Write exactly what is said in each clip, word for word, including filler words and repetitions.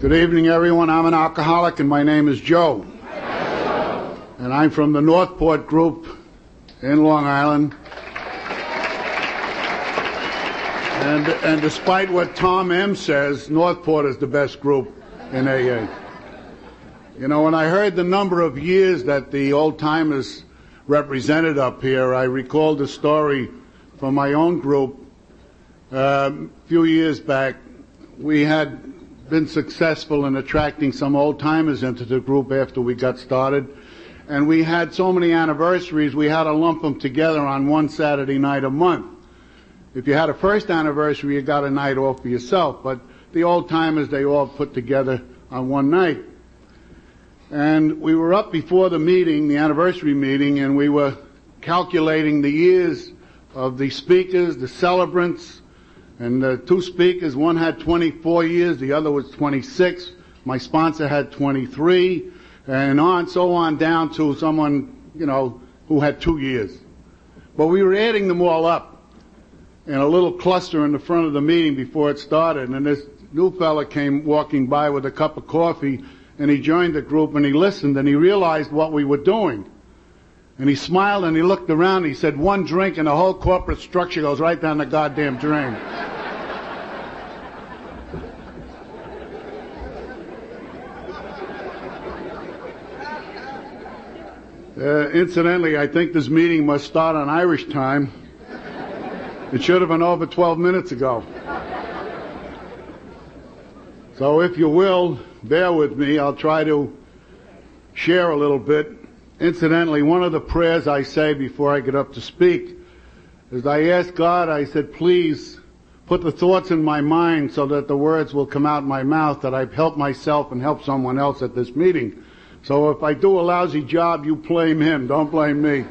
Good evening, everyone. I'm an alcoholic, and my name is Joe. And I'm from the Northport Group in Long Island. And, and despite what Tom M. says, Northport is the best group in A A. You know, when I heard the number of years that the old-timers represented up here, I recalled a story from my own group. Uh, a few years back, we had been successful in attracting some old-timers into the group after we got started. And we had so many anniversaries, we had to lump them together on one Saturday night a month. If you had a first anniversary, you got a night off for yourself. But the old-timers, they all put together on one night. And we were up before the meeting, the anniversary meeting, and we were calculating the years of the speakers, the celebrants, and the two speakers. One had twenty-four years, the other was twenty-six. My sponsor had twenty-three, and on, so on down to someone, you know, who had two years. But we were adding them all up in a little cluster in the front of the meeting before it started, and this new fella came walking by with a cup of coffee, and he joined the group, and he listened, and he realized what we were doing. And he smiled, and he looked around, and he said, one drink, and the whole corporate structure goes right down the goddamn drain. Uh, incidentally, I think this meeting must start on Irish time. It should have been over twelve minutes ago. So if you will, bear with me. I'll try to share a little bit. Incidentally, one of the prayers I say before I get up to speak is I ask God, I said, please put the thoughts in my mind so that the words will come out my mouth, that I've helped myself and helped someone else at this meeting. So if I do a lousy job, you blame him. Don't blame me.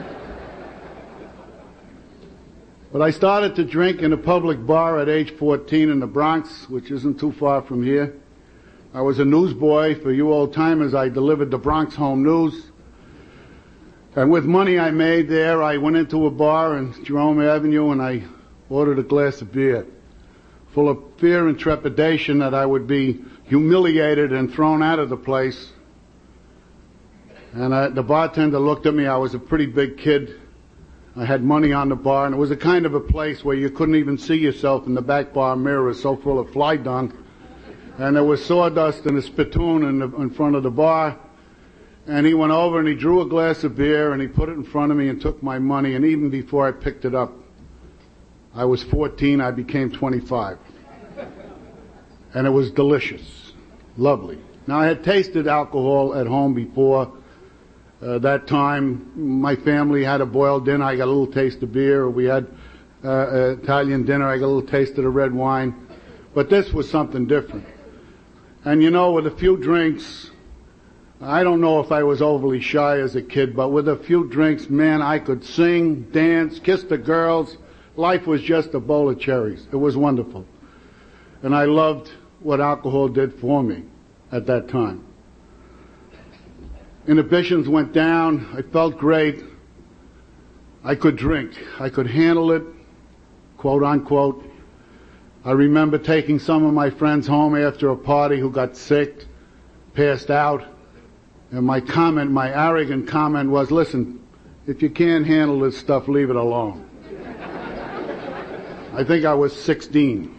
But I started to drink in a public bar at age fourteen in the Bronx, which isn't too far from here. I was a newsboy. For you old-timers, I delivered the Bronx Home News. And with money I made there, I went into a bar on Jerome Avenue and I ordered a glass of beer, full of fear and trepidation that I would be humiliated and thrown out of the place. And I, the bartender looked at me. I was a pretty big kid. I had money on the bar, and it was a kind of a place where you couldn't even see yourself in the back bar mirror, so full of fly dung. And there was sawdust and a spittoon in, the, in front of the bar. And he went over and he drew a glass of beer and he put it in front of me and took my money. And even before I picked it up, I was fourteen, I became twenty-five. And it was delicious. Lovely. Now, I had tasted alcohol at home before. Uh, that time, my family had a boiled dinner. I got a little taste of beer. We had uh, uh, Italian dinner. I got a little taste of the red wine. But this was something different. And you know, with a few drinks, I don't know if I was overly shy as a kid, but with a few drinks, man, I could sing, dance, kiss the girls. Life was just a bowl of cherries. It was wonderful. And I loved what alcohol did for me at that time. Inhibitions went down. I felt great. I could drink. I could handle it, quote unquote. I remember taking some of my friends home after a party who got sick, passed out, and my comment, my arrogant comment was, listen, if you can't handle this stuff, leave it alone. I think I was sixteen.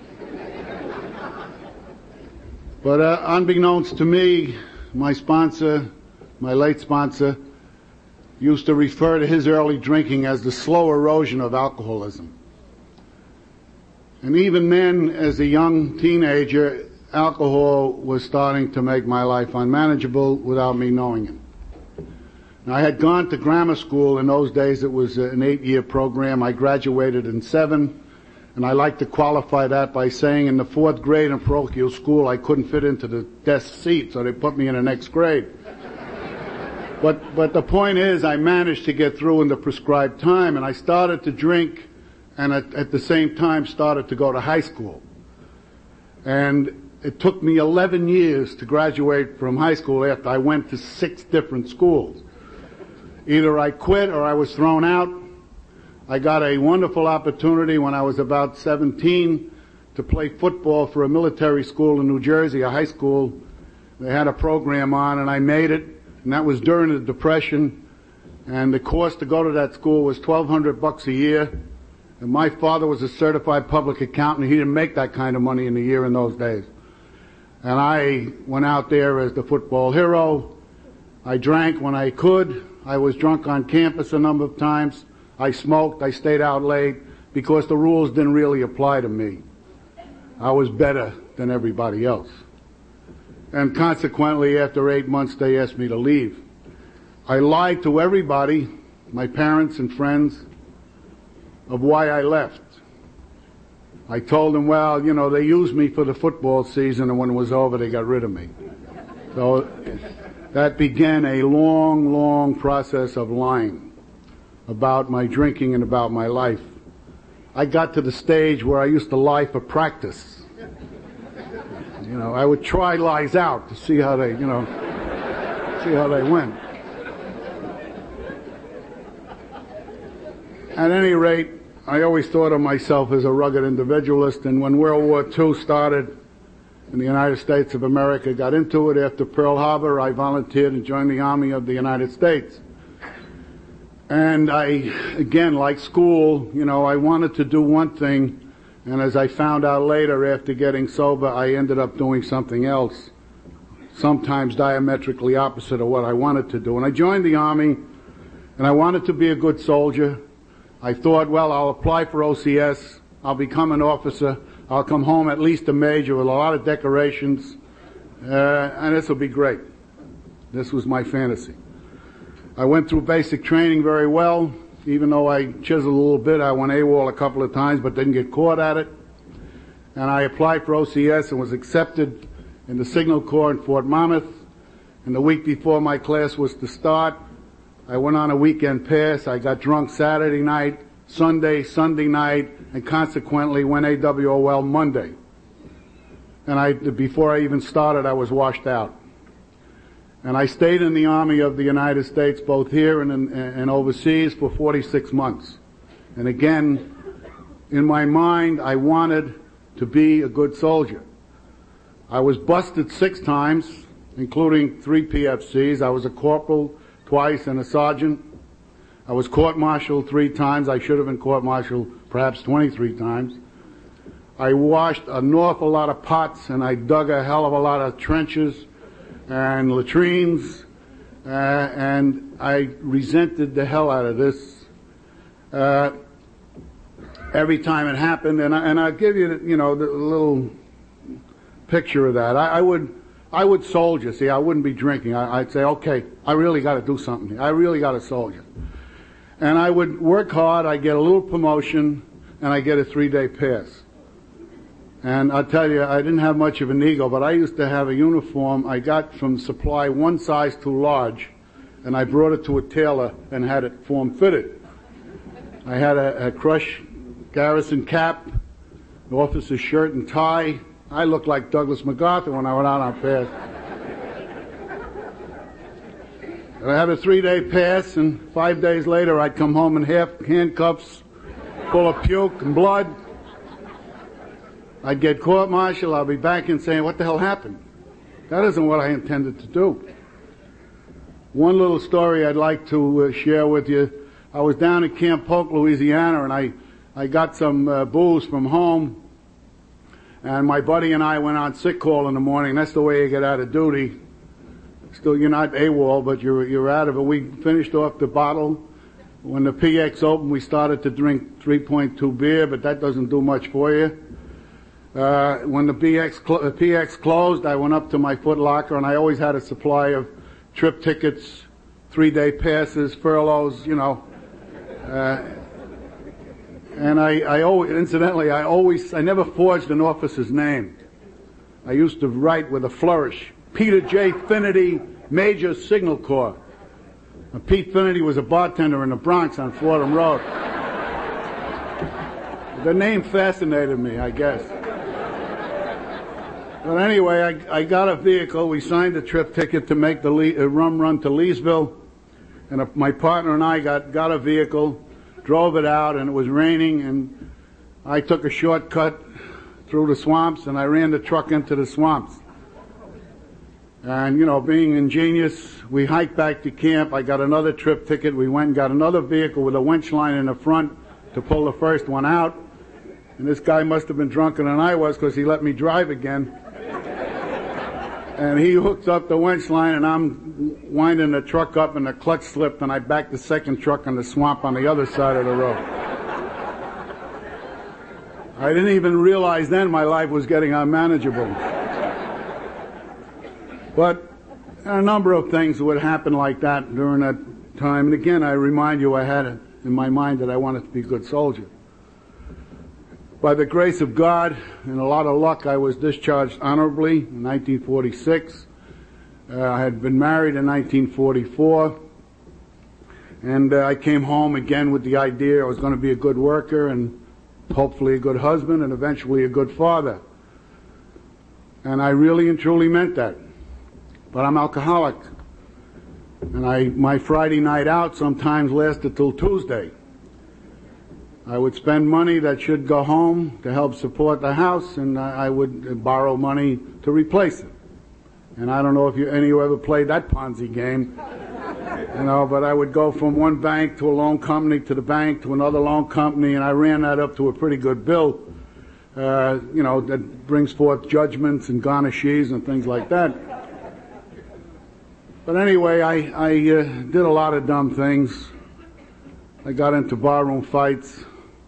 But uh, unbeknownst to me, my sponsor, my late sponsor, used to refer to his early drinking as the slow erosion of alcoholism. And even then, as a young teenager, alcohol was starting to make my life unmanageable without me knowing it. Now, I had gone to grammar school. In those days, it was an eight-year program. I graduated in seven, and I like to qualify that by saying in the fourth grade in parochial school, I couldn't fit into the desk seat, so they put me in the next grade. But, but the point is, I managed to get through in the prescribed time, and I started to drink, and at, at the same time started to go to high school. And it took me eleven years to graduate from high school after I went to six different schools. Either I quit or I was thrown out. I got a wonderful opportunity when I was about seventeen to play football for a military school in New Jersey, a high school. They had a program on, and I made it, and that was during the Depression. And the cost to go to that school was twelve hundred bucks a year. And my father was a certified public accountant. He didn't make that kind of money in a year in those days. And I went out there as the football hero. I drank when I could. I was drunk on campus a number of times. I smoked. I stayed out late because the rules didn't really apply to me. I was better than everybody else. And consequently, after eight months, they asked me to leave. I lied to everybody, my parents and friends, of why I left. I told them, well, you know, they used me for the football season, and when it was over, they got rid of me. So that began a long, long process of lying about my drinking and about my life. I got to the stage where I used to lie for practice. You know, I would try lies out to see how they, you know, see how they went. At any rate, I always thought of myself as a rugged individualist, and when World War Two started in the United States of America, got into it after Pearl Harbor, I volunteered and joined the Army of the United States. And I, again, like school, you know, I wanted to do one thing, and as I found out later after getting sober, I ended up doing something else, sometimes diametrically opposite of what I wanted to do. And I joined the Army, and I wanted to be a good soldier. I thought, well, I'll apply for O C S, I'll become an officer, I'll come home at least a major with a lot of decorations, uh, and this will be great. This was my fantasy. I went through basic training very well. Even though I chiseled a little bit, I went AWOL a couple of times but didn't get caught at it. And I applied for O C S and was accepted in the Signal Corps in Fort Monmouth. And the week before my class was to start, I went on a weekend pass. I got drunk Saturday night, Sunday, Sunday night, and consequently went A W O L Monday. And I, before I even started, I was washed out. And I stayed in the Army of the United States, both here and, in, and overseas, for forty-six months. And again, in my mind, I wanted to be a good soldier. I was busted six times, including three P F Cs. I was a corporal twice and a sergeant. I was court-martialed three times. I should have been court-martialed perhaps twenty-three times. I washed an awful lot of pots, and I dug a hell of a lot of trenches and latrines, uh, and I resented the hell out of this uh, every time it happened. And, I, and I'll give you, you know, the little picture of that. I, I would I would soldier. See, I wouldn't be drinking. I, I'd say, okay, I really got to do something here. I really got to soldier. And I would work hard. I'd get a little promotion, and I'd get a three-day pass. And I'll tell you, I didn't have much of an ego, but I used to have a uniform I got from Supply one size too large, and I brought it to a tailor and had it form-fitted. I had a, a crush garrison cap, an officer's shirt and tie. I looked like Douglas MacArthur when I went out on pass. And I had a three-day pass, and five days later I'd come home in half handcuffs, full of puke and blood. I'd get court-martialed. I'll be back in saying, what the hell happened? That isn't what I intended to do. One little story I'd like to uh, share with you. I was down in Camp Polk, Louisiana, and I, I got some uh, booze from home. And my buddy and I went on sick call in the morning. That's the way you get out of duty. Still, you're not AWOL, but you're, you're out of it. We finished off the bottle. When the P X opened, we started to drink three point two beer, but that doesn't do much for you. Uh, when the P X, cl- P X closed, I went up to my Foot Locker, and I always had a supply of trip tickets, three-day passes, furloughs, you know. Uh, and I, I always, incidentally, I always, I never forged an officer's name. I used to write with a flourish. Peter J. Finnerty, Major, Signal Corps. And Pete Finnerty was a bartender in the Bronx on Fordham Road. The name fascinated me, I guess. But anyway, I, I got a vehicle. We signed a trip ticket to make the Le- uh, rum run to Leesville. And a, my partner and I got, got a vehicle, drove it out, and it was raining, and I took a shortcut through the swamps, and I ran the truck into the swamps. And, you know, being ingenious, we hiked back to camp. I got another trip ticket. We went and got another vehicle with a winch line in the front to pull the first one out. And this guy must have been drunker than I was because he let me drive again. And he hooks up the winch line, and I'm winding the truck up, and the clutch slipped, and I backed the second truck in the swamp on the other side of the road. I didn't even realize then my life was getting unmanageable. But a number of things would happen like that during that time. And again, I remind you, I had it in my mind that I wanted to be a good soldier. By the grace of God and a lot of luck, I was discharged honorably in nineteen forty-six. Uh, I had been married in nineteen forty-four. And uh, I came home again with the idea I was going to be a good worker and hopefully a good husband and eventually a good father. And I really and truly meant that. But I'm alcoholic. And I, my Friday night out sometimes lasted till Tuesday. I would spend money that should go home to help support the house, and I would borrow money to replace it. And I don't know if you, any of you ever played that Ponzi game, you know, but I would go from one bank to a loan company to the bank to another loan company, and I ran that up to a pretty good bill, uh, you know, that brings forth judgments and garnishes and things like that. But anyway, I, I uh, did a lot of dumb things. I got into barroom fights.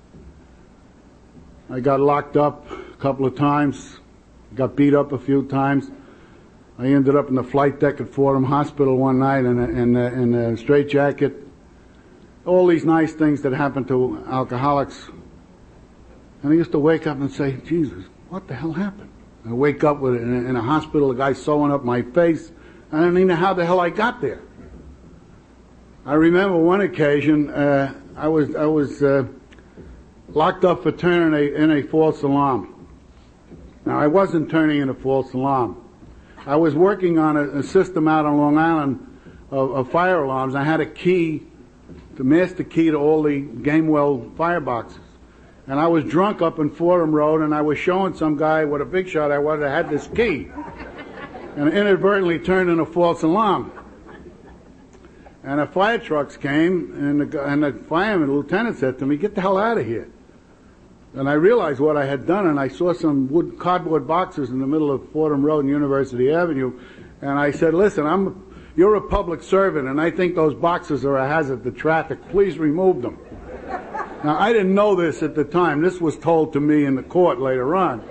I got locked up a couple of times, got beat up a few times. I ended up in the flight deck at Fordham Hospital one night in a, in a, in a straitjacket. All these nice things that happen to alcoholics. And I used to wake up and say, Jesus, what the hell happened? I wake up with in a, in a hospital, a guy sewing up my face. I don't even know how the hell I got there. I remember one occasion, uh, I was I was uh, locked up for turning a, in a false alarm. Now, I wasn't turning in a false alarm. I was working on a, a system out on Long Island of, of fire alarms. I had a key, the master key to all the Gamewell fireboxes. And I was drunk up in Fordham Road, and I was showing some guy what a big shot I was. I had this key. And inadvertently turned in a false alarm. And the fire trucks came, and the, and the fireman, the lieutenant, said to me, get the hell out of here. And I realized what I had done, and I saw some wood cardboard boxes in the middle of Fordham Road and University Avenue, and I said, listen, I'm, you're a public servant, and I think those boxes are a hazard to traffic. Please remove them. Now, I didn't know this at the time. This was told to me in the court later on.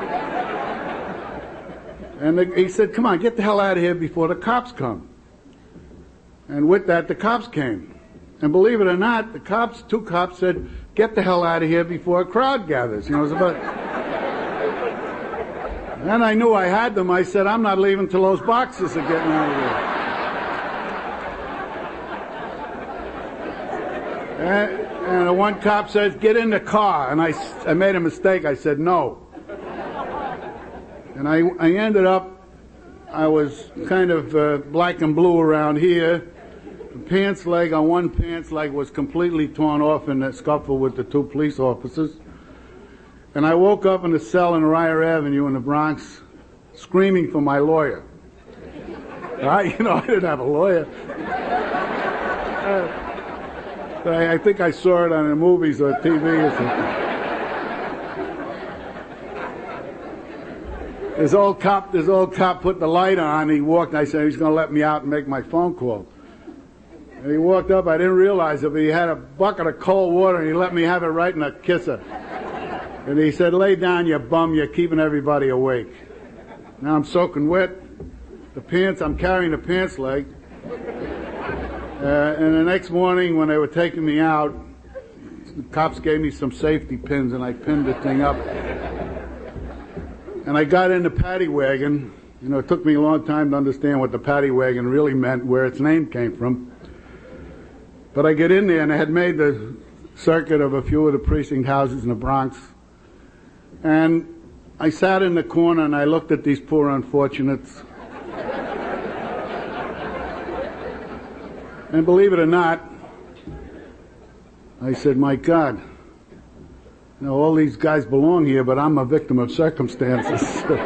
And the, he said, come on, get the hell out of here before the cops come. And with that, the cops came. And believe it or not, the cops, two cops said, get the hell out of here before a crowd gathers. You know, it was about... And I knew I had them. I said, I'm not leaving till those boxes are getting out of here. And, and the one cop says, get in the car. And I, I made a mistake. I said, no. And I, I ended up, I was kind of uh, black and blue around here. The pants leg on one pants leg was completely torn off in that scuffle with the two police officers. And I woke up in a cell in Ryer Avenue in the Bronx screaming for my lawyer. I, you know, I didn't have a lawyer. uh, I, I think I saw it on the movies or T V or something. This old cop, this old cop put the light on. He walked, and I said, he's going to let me out and make my phone call. And he walked up. I didn't realize it, but he had a bucket of cold water, and he let me have it right in the kisser. And he said, lay down, you bum. You're keeping everybody awake. Now I'm soaking wet. The pants, I'm carrying the pants leg. Uh, and the next morning, when they were taking me out, the cops gave me some safety pins, and I pinned the thing up. And I got in the paddy wagon. You know, it took me a long time to understand what the paddy wagon really meant, where its name came from. But I get in there, and I had made the circuit of a few of the precinct houses in the Bronx. And I sat in the corner, and I looked at these poor unfortunates. And believe it or not, I said, my God, you know, all these guys belong here, but I'm a victim of circumstances.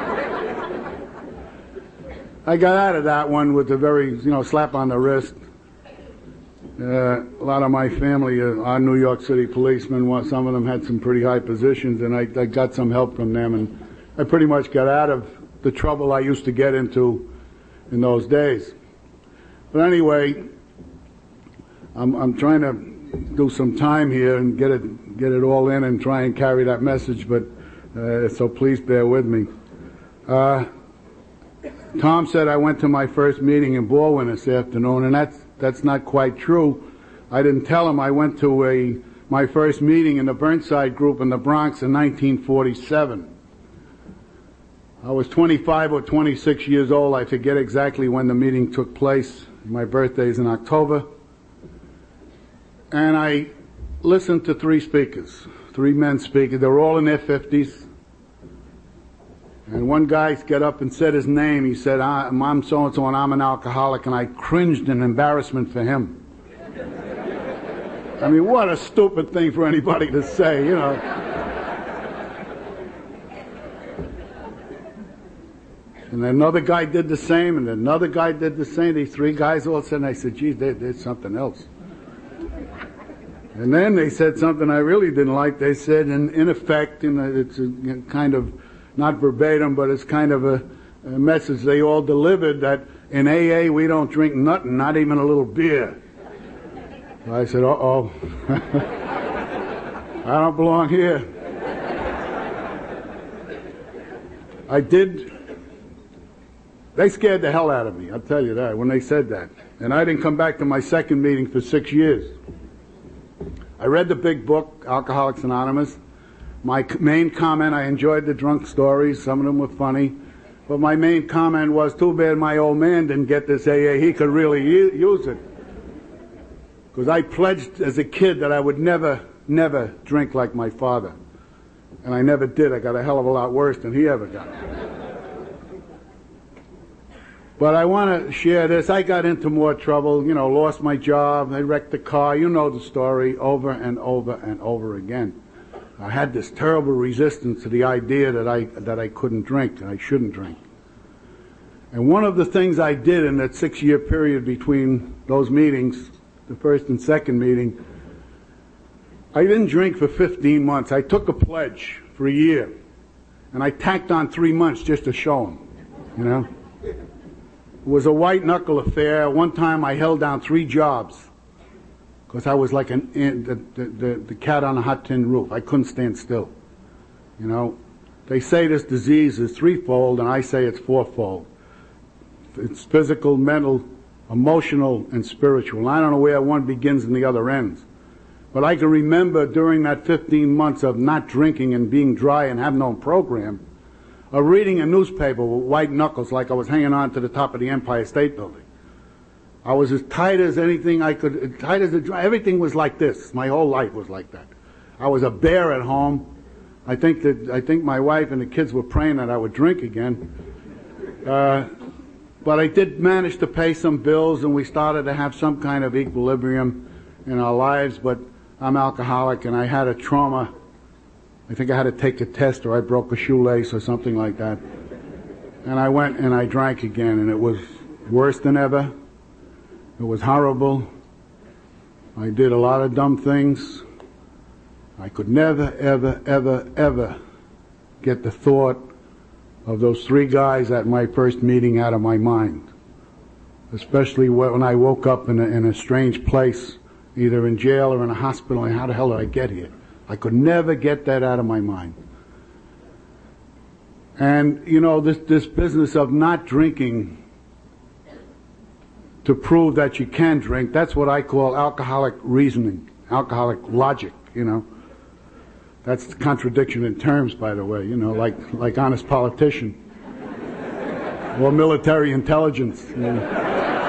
I got out of that one with a very, you know, slap on the wrist. Uh, a lot of my family uh, are New York City policemen. Some of them had some pretty high positions, and I, I got some help from them, and I pretty much got out of the trouble I used to get into in those days. But anyway, I'm, I'm trying to do some time here and get it get it all in and try and carry that message, but uh, so please bear with me. Uh, Tom said I went to my first meeting in Baldwin this afternoon, and that's that's not quite true. I didn't tell him I went to a my first meeting in the Burnside group in the Bronx in nineteen forty-seven. I was twenty-five or twenty-six years old. I forget exactly when the meeting took place. My birthday is in October. And I listened to three speakers, three men speaking. They were all in their fifties. And one guy got up and said his name. He said, I'm so-and-so and I'm an alcoholic, and I cringed in embarrassment for him. I mean, what a stupid thing for anybody to say, you know. And another guy did the same, and another guy did the same. These three guys all said, and I said, geez, they did something else. And then they said something I really didn't like. They said, in, in effect, you know, it's a kind of, not verbatim, but it's kind of a, a message they all delivered, that in A A we don't drink nothing, not even a little beer. So I said, uh-oh. I don't belong here. I did. They scared the hell out of me, I'll tell you that, when they said that. And I didn't come back to my second meeting for six years. I read the big book, Alcoholics Anonymous. My main comment, I enjoyed the drunk stories. Some of them were funny. But my main comment was, too bad my old man didn't get this A A. He could really use it. Because I pledged as a kid that I would never, never drink like my father. And I never did. I got a hell of a lot worse than he ever got. But I want to share this. I got into more trouble, you know, lost my job, I wrecked the car. You know the story, over and over and over again. I had this terrible resistance to the idea that I that I couldn't drink, and I shouldn't drink. And one of the things I did in that six-year period between those meetings, the first and second meeting, I didn't drink for fifteen months. I took a pledge for a year, and I tacked on three months just to show them, you know. It was a white-knuckle affair. One time I held down three jobs because I was like an, the, the, the, the cat on a hot tin roof. I couldn't stand still. You know, they say this disease is threefold, and I say it's fourfold. It's physical, mental, emotional, and spiritual. And I don't know where one begins and the other ends. But I can remember during that fifteen months of not drinking and being dry and having no program, of reading a newspaper with white knuckles like I was hanging on to the top of the Empire State Building. I was as tight as anything I could, tight as a dry, everything was like this. My whole life was like that. I was a bear at home. I think that, I think my wife and the kids were praying that I would drink again. Uh, but I did manage to pay some bills, and we started to have some kind of equilibrium in our lives, but I'm alcoholic, and I had a trauma. I think I had to take a test, or I broke a shoelace or something like that. And I went and I drank again, and it was worse than ever. It was horrible. I did a lot of dumb things. I could never, ever, ever, ever get the thought of those three guys at my first meeting out of my mind. Especially when I woke up in a, in a strange place, either in jail or in a hospital, and how the hell did I get here? I could never get that out of my mind. And, you know, this, this business of not drinking to prove that you can drink, that's what I call alcoholic reasoning, alcoholic logic, you know. That's the contradiction in terms, by the way, you know, like, like honest politician or military intelligence. You know.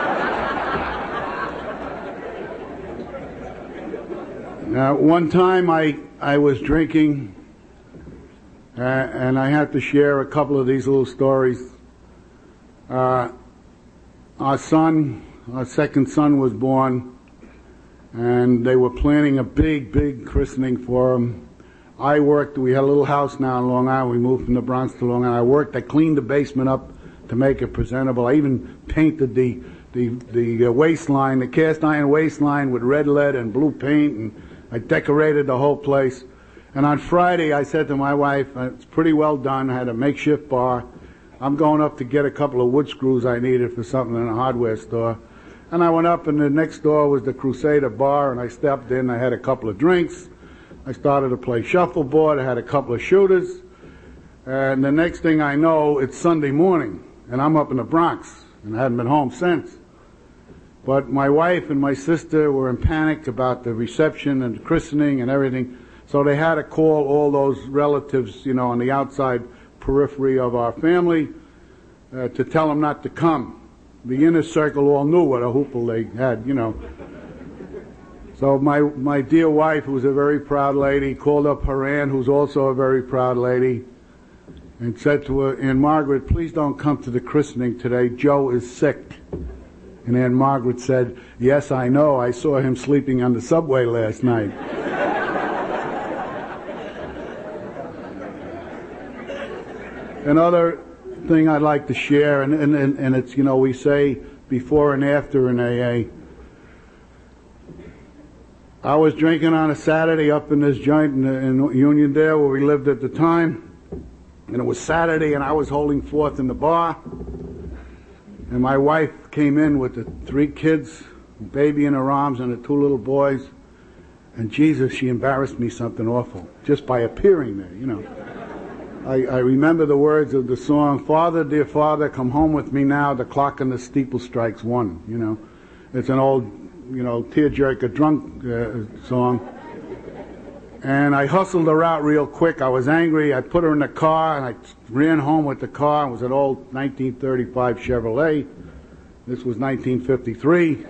Now, one time I, I was drinking, uh, and I had to share a couple of these little stories. Uh, our son, our second son was born, and they were planning a big, big christening for him. I worked, we had a little house now in Long Island. We moved from the Bronx to Long Island. I worked, I cleaned the basement up to make it presentable. I even painted the, the, the uh, waistline, the cast iron waistline with red lead and blue paint, and I decorated the whole place. And on Friday, I said to my wife, it's pretty well done. I had a makeshift bar. I'm going up to get a couple of wood screws I needed for something in a hardware store. And I went up, and the next door was the Crusader Bar, and I stepped in. I had a couple of drinks. I started to play shuffleboard. I had a couple of shooters. And the next thing I know, it's Sunday morning, and I'm up in the Bronx, and I hadn't been home since. But my wife and my sister were in panic about the reception and the christening and everything. So they had to call all those relatives, you know, on the outside periphery of our family uh, to tell them not to come. The inner circle all knew what a hoople they had, you know. So my, my dear wife, who was a very proud lady, called up her aunt, who's also a very proud lady, and said to her, Aunt Margaret, please don't come to the christening today. Joe is sick. And Aunt Margaret said, yes, I know. I saw him sleeping on the subway last night. Another thing I'd like to share, and, and, and it's, you know, we say before and after in A A. I was drinking on a Saturday up in this joint in, in Uniondale where we lived at the time. And it was Saturday, and I was holding forth in the bar. And my wife came in with the three kids, a baby in her arms, and the two little boys. And Jesus, she embarrassed me something awful just by appearing there, you know. I, I remember the words of the song, Father, dear Father, come home with me now, the clock in the steeple strikes one, you know. It's an old, you know, tearjerker drunk uh, song. And I hustled her out real quick. I was angry. I put her in the car, and I ran home with the car. It was an old nineteen thirty-five Chevrolet. This was nineteen fifty-three.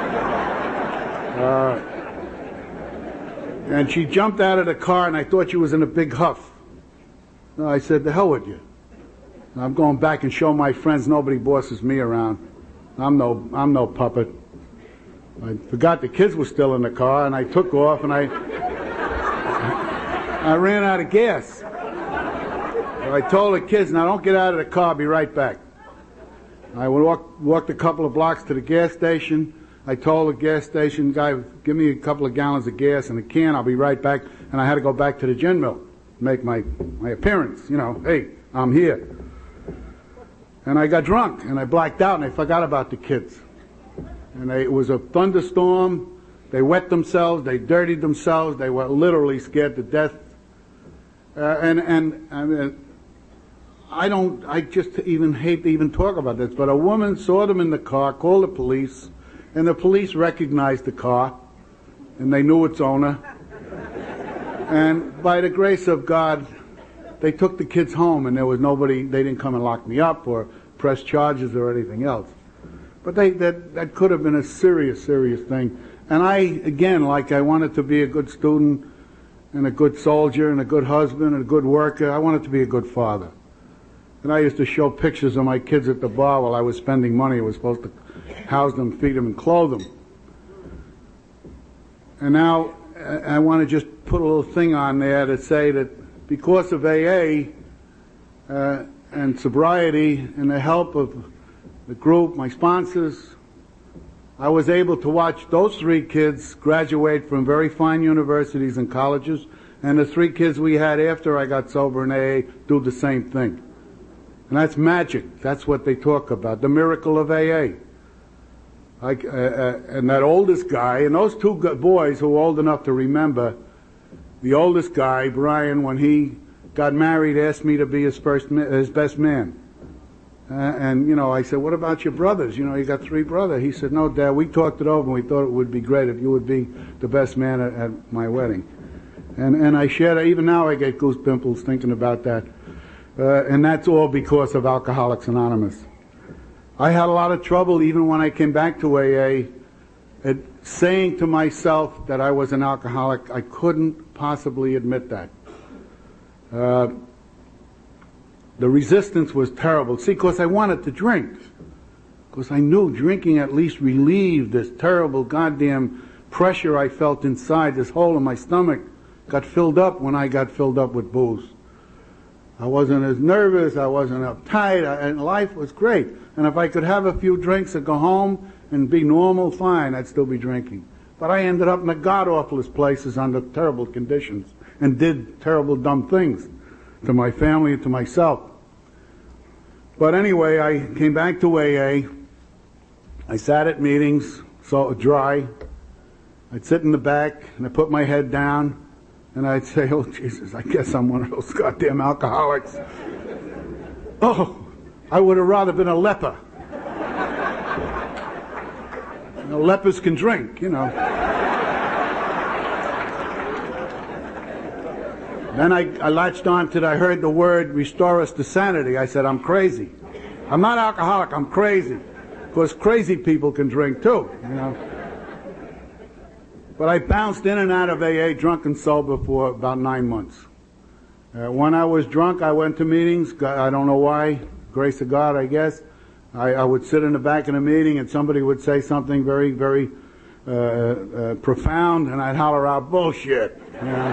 uh, and she jumped out of the car, and I thought she was in a big huff. No, I said, the hell with you. I'm going back and show my friends nobody bosses me around. I'm no, I'm no puppet. I forgot the kids were still in the car, and I took off, and I, I ran out of gas. So I told the kids, now don't get out of the car, I'll be right back. I walked, walked a couple of blocks to the gas station. I told the gas station guy, give me a couple of gallons of gas in a can, I'll be right back. And I had to go back to the gin mill. Make my, my appearance, you know, hey, I'm here. And I got drunk, and I blacked out, and I forgot about the kids. And they, it was a thunderstorm. They wet themselves, they dirtied themselves, they were literally scared to death. Uh, and, and, I mean, I don't, I just even hate to even talk about this, but a woman saw them in the car, called the police, and the police recognized the car, and they knew its owner. And by the grace of God, they took the kids home, and there was nobody, they didn't come and lock me up or press charges or anything else. But they, that, that could have been a serious, serious thing. And I, again, like I wanted to be a good student and a good soldier and a good husband and a good worker, I wanted to be a good father. And I used to show pictures of my kids at the bar while I was spending money. I was supposed to house them, feed them, and clothe them. And now I want to just put a little thing on there to say that because of A A uh, and sobriety and the help of the group, my sponsors, I was able to watch those three kids graduate from very fine universities and colleges, and the three kids we had after I got sober in A A do the same thing. And that's magic. That's what they talk about, the miracle of A A. I, uh, uh, and that oldest guy, and those two boys who were old enough to remember, the oldest guy, Brian, when he got married, asked me to be his first, his best man. Uh, and, you know, I said, what about your brothers? You know, you got three brothers. He said, no, Dad, we talked it over, and we thought it would be great if you would be the best man at, at my wedding. And and I shared, even now I get goose pimples thinking about that. Uh, and that's all because of Alcoholics Anonymous. I had a lot of trouble even when I came back to A A at saying to myself that I was an alcoholic. I couldn't possibly admit that. Uh, the resistance was terrible. See, because I wanted to drink. Because I knew drinking at least relieved this terrible goddamn pressure I felt inside, this hole in my stomach. got filled up when I got filled up with booze. I wasn't as nervous, I wasn't uptight, I, and life was great. And if I could have a few drinks and go home and be normal, fine, I'd still be drinking. But I ended up in the god-awfulest places under terrible conditions and did terrible dumb things to my family and to myself. But anyway, I came back to A A. I sat at meetings, so dry. I'd sit in the back and I put my head down and I'd say, oh Jesus, I guess I'm one of those goddamn alcoholics. Oh, I would have rather been a leper. You know, lepers can drink, you know. Then I, I latched on to it. I heard the word restore us to sanity. I said, I'm crazy. I'm not alcoholic, I'm crazy. Because crazy people can drink too, you know. But I bounced in and out of A A, drunk and sober, for about nine months. Uh, when I was drunk, I went to meetings. I don't know why. Grace of God, I guess. I, I would sit in the back of a meeting and somebody would say something very, very uh, uh, profound, and I'd holler out, bullshit. You know?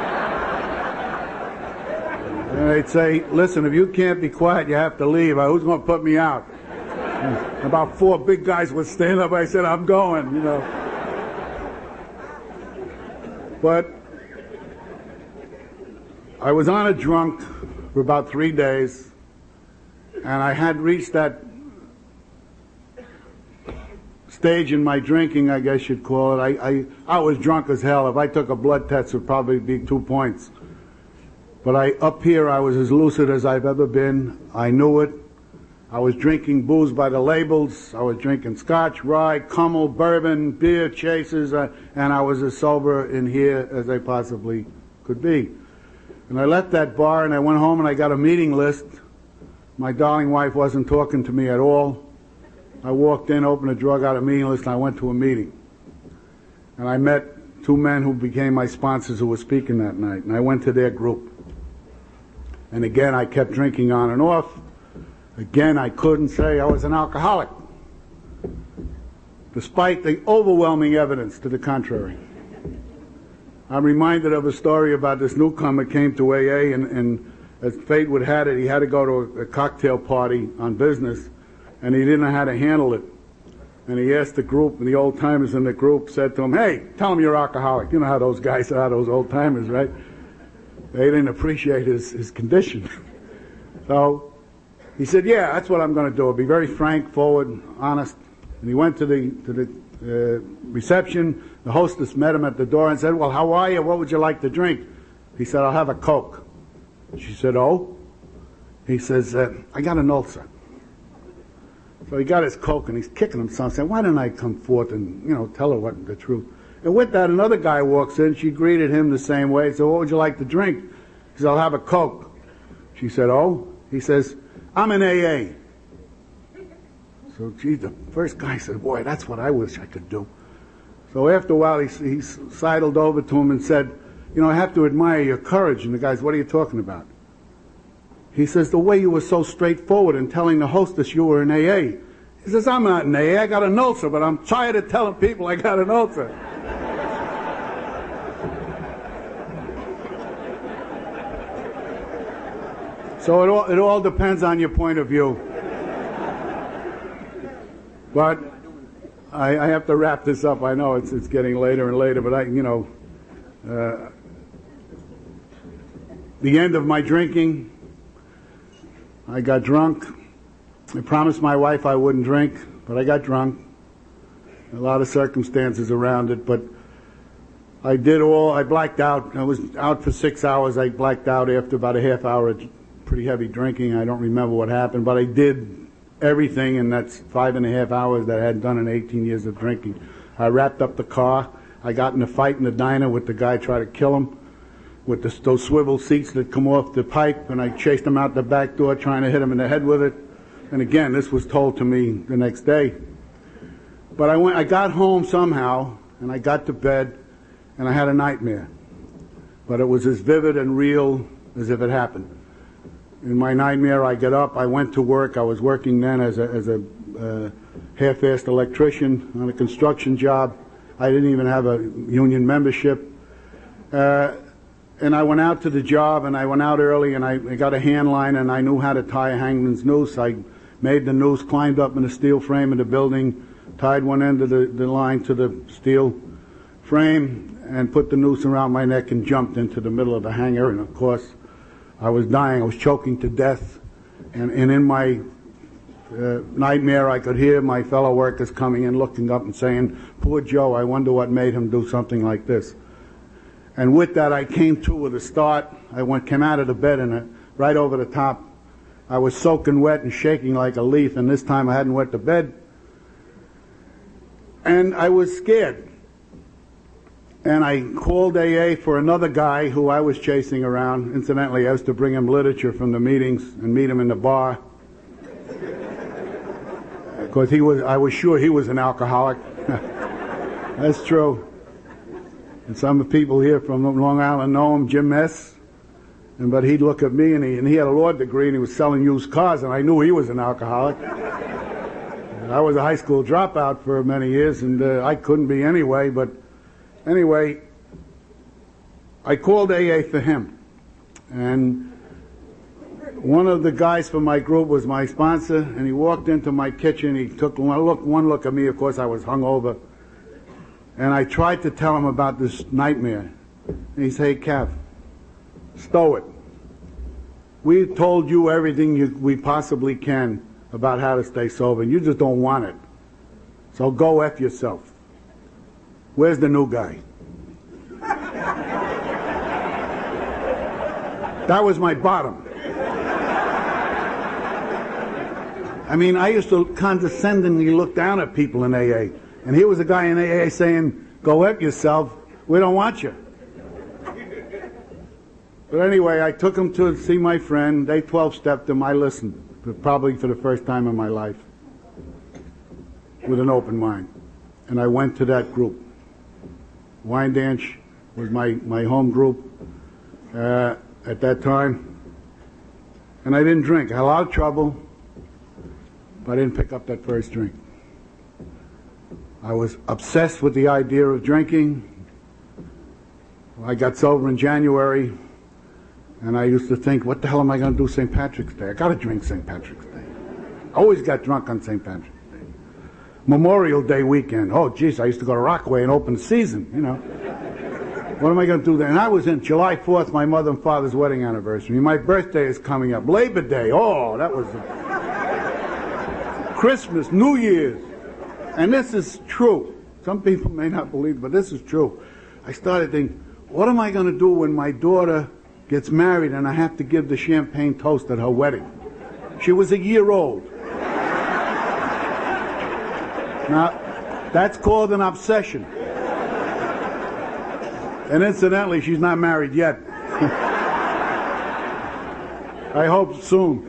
And they'd say, listen, if you can't be quiet, you have to leave. Who's going to put me out? And about four big guys would stand up. I said, I'm going, you know. But I was on a drunk for about three days, and I had reached that stage in my drinking, I guess you'd call it. I, I, I was drunk as hell. If I took a blood test, it would probably be two points. But I, up here, I was as lucid as I've ever been. I knew it. I was drinking booze by the labels. I was drinking scotch, rye, Kummel, bourbon, beer, chasers, uh, and I was as sober in here as I possibly could be. And I left that bar and I went home and I got a meeting list. My darling wife wasn't talking to me at all. I walked in, opened a drawer, got a meeting list, and I went to a meeting. And I met two men who became my sponsors who were speaking that night, and I went to their group. And again, I kept drinking on and off. Again, I couldn't say I was an alcoholic, despite the overwhelming evidence to the contrary. I'm reminded of a story about this newcomer came to A A, and, and as fate would have it, he had to go to a, a cocktail party on business, and he didn't know how to handle it. And he asked the group, and the old-timers in the group said to him, hey, tell him you're alcoholic. You know how those guys are, those old-timers, right? They didn't appreciate his, his condition. So he said, yeah, that's what I'm going to do. I'll be very frank, forward, honest. And he went to the to the uh, reception. The hostess met him at the door and said, well, how are you? What would you like to drink? He said, I'll have a Coke. She said, oh? He says, uh, I got an ulcer. So he got his Coke and he's kicking himself, saying, why didn't I come forth and, you know, tell her what the truth? And with that, another guy walks in. She greeted him the same way. So what would you like to drink? He said, I'll have a Coke. She said, oh? He says, I'm in A A. So, gee, the first guy said, boy, that's what I wish I could do. So after a while, he, he sidled over to him and said, you know, I have to admire your courage. And the guy said, what are you talking about? He says, the way you were so straightforward in telling the hostess you were in A A. He says, I'm not in A A, I got an ulcer, but I'm tired of telling people I got an ulcer. So it all, it all depends on your point of view. But I, I have to wrap this up. I know it's it's getting later and later, but I, you know, uh, the end of my drinking, I got drunk. I promised my wife I wouldn't drink, but I got drunk. A lot of circumstances around it, but I did all, I blacked out. I was out for six hours. I blacked out after about a half hour of pretty heavy drinking. I don't remember what happened, but I did everything in that five and a half hours that I had done in eighteen years of drinking. I wrapped up the car. I got in a fight in the diner with the guy trying to kill him with the, those swivel seats that come off the pipe, and I chased him out the back door trying to hit him in the head with it. And again, this was told to me the next day. But I went, I got home somehow, and I got to bed, and I had a nightmare. But it was as vivid and real as if it happened. In my nightmare, I get up, I went to work. I was working then as a, as a uh, half-assed electrician on a construction job. I didn't even have a union membership. Uh, and I went out to the job, and I went out early, and I, I got a hand line, and I knew how to tie a hangman's noose. I made the noose, climbed up in the steel frame of the building, tied one end of the, the line to the steel frame, and put the noose around my neck and jumped into the middle of the hangar. And of course, I was dying. I was choking to death. And, and in my uh, nightmare, I could hear my fellow workers coming in, looking up and saying, "Poor Joe, I wonder what made him do something like this." And with that, I came to with a start. I went, came out of the bed, and uh, right over the top, I was soaking wet and shaking like a leaf, and this time I hadn't wet the bed. And I was scared. And I called A A for another guy who I was chasing around. Incidentally, I used to bring him literature from the meetings and meet him in the bar. Because he was, I was sure he was an alcoholic. That's true. And some people here from Long Island know him, Jim S. And but he'd look at me, and he, and he had a law degree, and he was selling used cars, and I knew he was an alcoholic. I was a high school dropout for many years, and uh, I couldn't be anyway, but anyway, I called A A for him. And one of the guys from my group was my sponsor, and he walked into my kitchen. He took one look, one look at me. Of course, I was hungover. And I tried to tell him about this nightmare. And he said, "Hey, Kev, stow it. We've told you everything you, we possibly can about how to stay sober, and you just don't want it. So go F yourself. Where's the new guy?" That was my bottom. I mean, I used to condescendingly look down at people in A A. And here was a guy in A A saying, "Go F yourself. We don't want you." But anyway, I took him to see my friend. They twelve-stepped him. I listened, probably for the first time in my life, with an open mind. And I went to that group. Wyandanch was my, my home group uh, at that time. And I didn't drink. I had a lot of trouble, but I didn't pick up that first drink. I was obsessed with the idea of drinking. I got sober in January, and I used to think, what the hell am I going to do Saint Patrick's Day? I got to drink Saint Patrick's Day. I always got drunk on Saint Patrick's Day. Memorial Day weekend. Oh, geez, I used to go to Rockaway and open the season, you know. What am I going to do then? And I was in July fourth, my mother and father's wedding anniversary. My birthday is coming up. Labor Day. Oh, that was a... Christmas, New Year's. And this is true. Some people may not believe, but this is true. I started thinking, what am I going to do when my daughter gets married and I have to give the champagne toast at her wedding? She was a year old. Now, that's called an obsession. And incidentally, she's not married yet. I hope soon.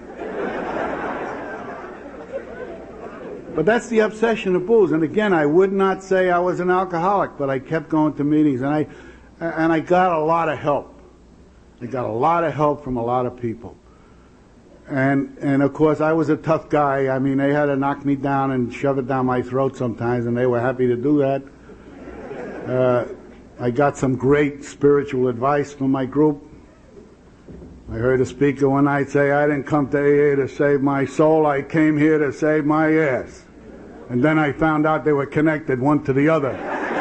But that's the obsession of booze. And again, I would not say I was an alcoholic, but I kept going to meetings, and I and I got a lot of help. I got a lot of help from a lot of people. And and of course, I was a tough guy. I mean, they had to knock me down and shove it down my throat sometimes, and they were happy to do that. Uh, I got some great spiritual advice from my group. I heard a speaker one night say, "I didn't come to A A to save my soul, I came here to save my ass." And then I found out they were connected one to the other.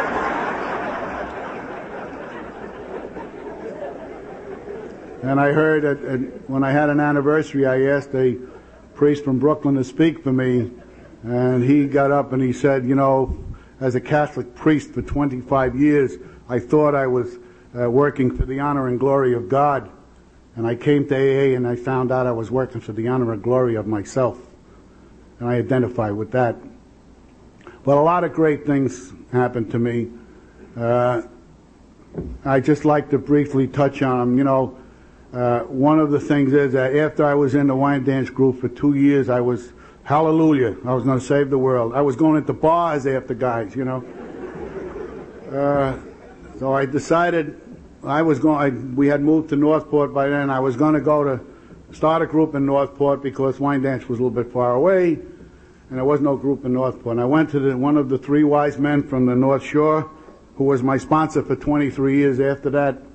And I heard that when I had an anniversary, I asked a priest from Brooklyn to speak for me, and he got up and he said, "You know, as a Catholic priest for twenty-five years, I thought I was uh, working for the honor and glory of God. And I came to A A and I found out I was working for the honor and glory of myself." And I identify with that. But a lot of great things happened to me. Uh, I just like to briefly touch on them. You know, uh, one of the things is that after I was in the Wyandanch group for two years, I was, hallelujah, I was going to save the world. I was going into bars after guys, you know. Uh, so I decided I was going, I, we had moved to Northport by then. I was going to go to start a group in Northport because Wyandanch was a little bit far away, and there was no group in Northport. And I went to the, one of the three wise men from the North Shore, who was my sponsor for twenty-three years after that,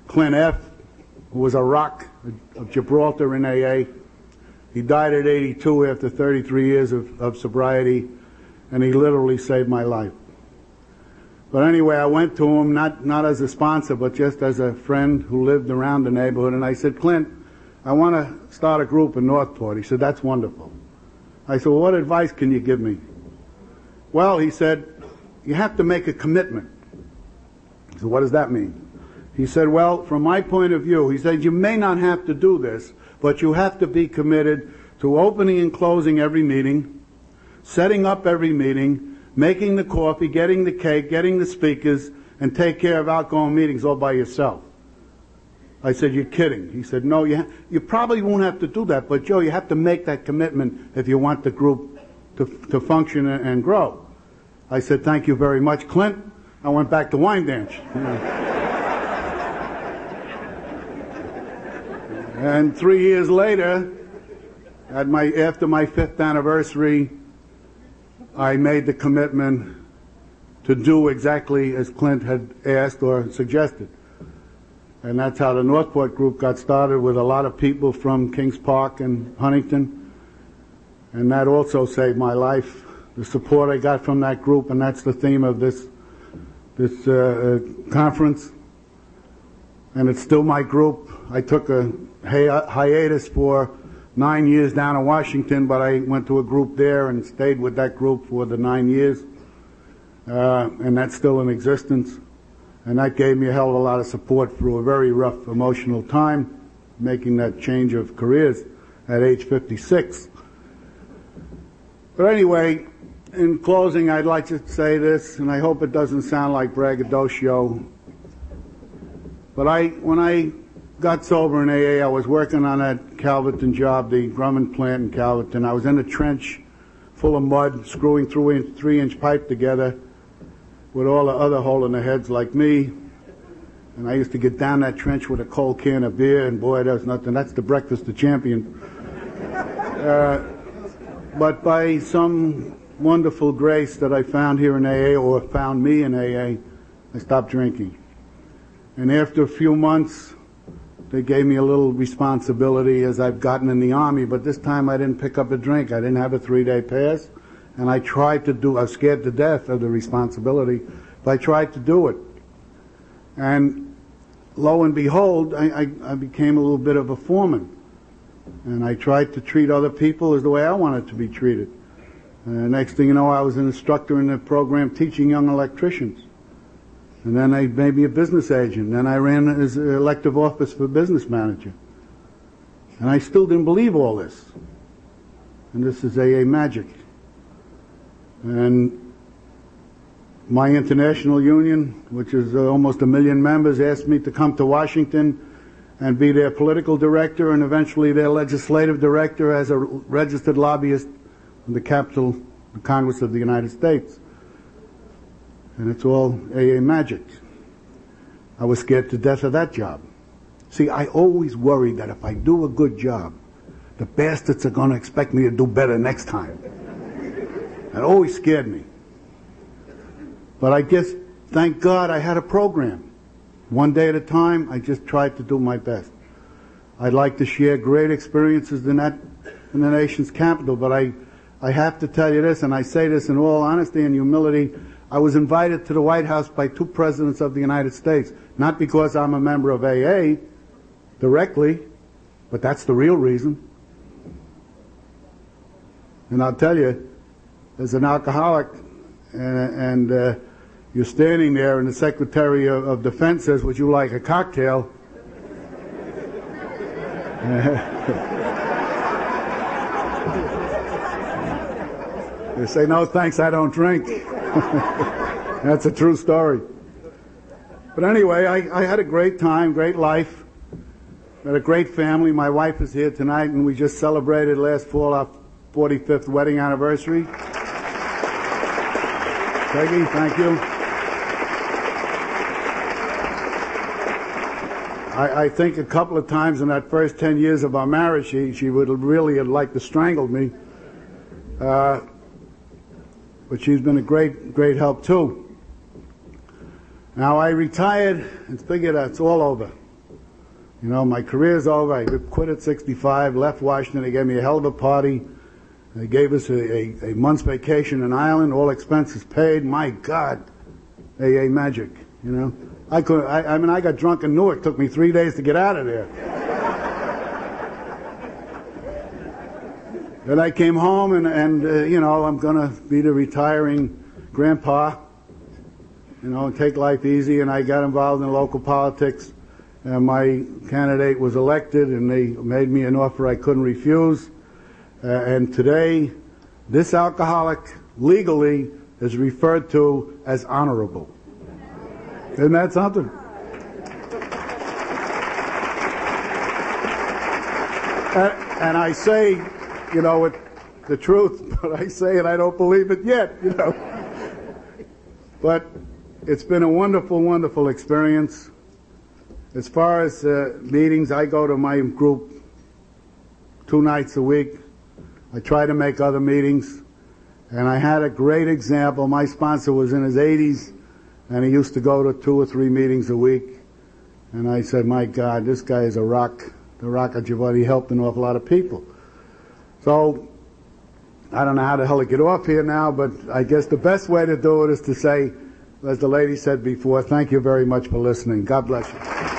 Clint F., who was a rock of Gibraltar in A A. He died at eighty-two after thirty-three years of, of sobriety, and he literally saved my life. But anyway, I went to him, not, not as a sponsor, but just as a friend who lived around the neighborhood, and I said, Clint, I want to start a group in Northport. He said, that's wonderful. I said, well, what advice can you give me? Well, he said, you have to make a commitment. I said, what does that mean? He said, well, from my point of view, he said, you may not have to do this, but you have to be committed to opening and closing every meeting, setting up every meeting, making the coffee, getting the cake, getting the speakers, and take care of outgoing meetings all by yourself. I said, you're kidding. He said, no, you, ha- you probably won't have to do that, but Joe, you have to make that commitment if you want the group to, to function and, and grow. I said, thank you very much, Clint. I went back to Wine Dance. And three years later, at my, after my fifth anniversary, I made the commitment to do exactly as Clint had asked or suggested. And that's how the Northport group got started, with a lot of people from Kings Park and Huntington. And that also saved my life. The support I got from that group, and that's the theme of this, this uh, conference. And it's still my group. I took a hi- hiatus for nine years down in Washington, but I went to a group there and stayed with that group for the nine years. Uh, and that's still in existence. And that gave me a hell of a lot of support through a very rough emotional time, making that change of careers at age fifty-six. But anyway, in closing, I'd like to say this, and I hope it doesn't sound like braggadocio, but I, when I got sober in A A, I was working on that Calverton job, the Grumman plant in Calverton. I was in a trench full of mud, screwing through a three-inch pipe together with all the other hole-in-the-heads like me. And I used to get down that trench with a cold can of beer, and boy, there's nothing. That's the breakfast of champion. Uh, but by some wonderful grace that I found here in A A, or found me in A A, I stopped drinking. And after a few months, they gave me a little responsibility as I've gotten in the Army, but this time I didn't pick up a drink. I didn't have a three-day pass, and I tried to do, I was scared to death of the responsibility, but I tried to do it. And lo and behold, I, I, I became a little bit of a foreman. And I tried to treat other people as the way I wanted to be treated. And the next thing you know, I was an instructor in the program teaching young electricians. And then they made me a business agent. Then I ran as elective office for business manager. And I still didn't believe all this. And this is A A magic. And my international union, which is uh, almost a million members, asked me to come to Washington and be their political director and eventually their legislative director as a registered lobbyist in the Capitol, the Congress of the United States. And it's all A A magic. I was scared to death of that job. See, I always worried that if I do a good job, the bastards are going to expect me to do better next time. It always scared me. But I guess, thank God, I had a program. One day at a time, I just tried to do my best. I'd like to share great experiences in that, in the nation's capital, but I, I have to tell you this, and I say this in all honesty and humility. I was invited to the White House by two presidents of the United States, not because I'm a member of A A directly, but that's the real reason. And I'll tell you, as an alcoholic, and, and uh, you're standing there and the Secretary of, of Defense says, would you like a cocktail? You say, no thanks, I don't drink. That's a true story. But anyway, I, I had a great time, great life. Had a great family. My wife is here tonight, and we just celebrated last fall our forty-fifth wedding anniversary. Peggy, thank you. I, I think a couple of times in that first ten years of our marriage, she, she would really have liked to strangle me. Uh, but she's been a great, great help too. Now I retired and figured that's all over. You know, my career's over. I quit at sixty-five, left Washington. They gave me a hell of a party. They gave us a, a, a month's vacation in Ireland, all expenses paid. My God, A A magic, you know. I could, I, I mean, I got drunk in Newark. It took me three days to get out of there. Then I came home, and, and uh, you know, I'm going to be the retiring grandpa, you know, take life easy. And I got involved in local politics, and my candidate was elected, and they made me an offer I couldn't refuse. Uh, and today, this alcoholic legally is referred to as honorable. Isn't that something? And, and I say, you know, it, the truth, but I say it, I don't believe it yet, you know. But it's been a wonderful, wonderful experience. As far as uh, meetings, I go to my group two nights a week. I try to make other meetings. And I had a great example. My sponsor was in his eighties, and he used to go to two or three meetings a week. And I said, my God, this guy is a rock, the rock of Giovanni. He helped an awful lot of people. So, I don't know how the hell to get off here now, but I guess the best way to do it is to say, as the lady said before, thank you very much for listening. God bless you.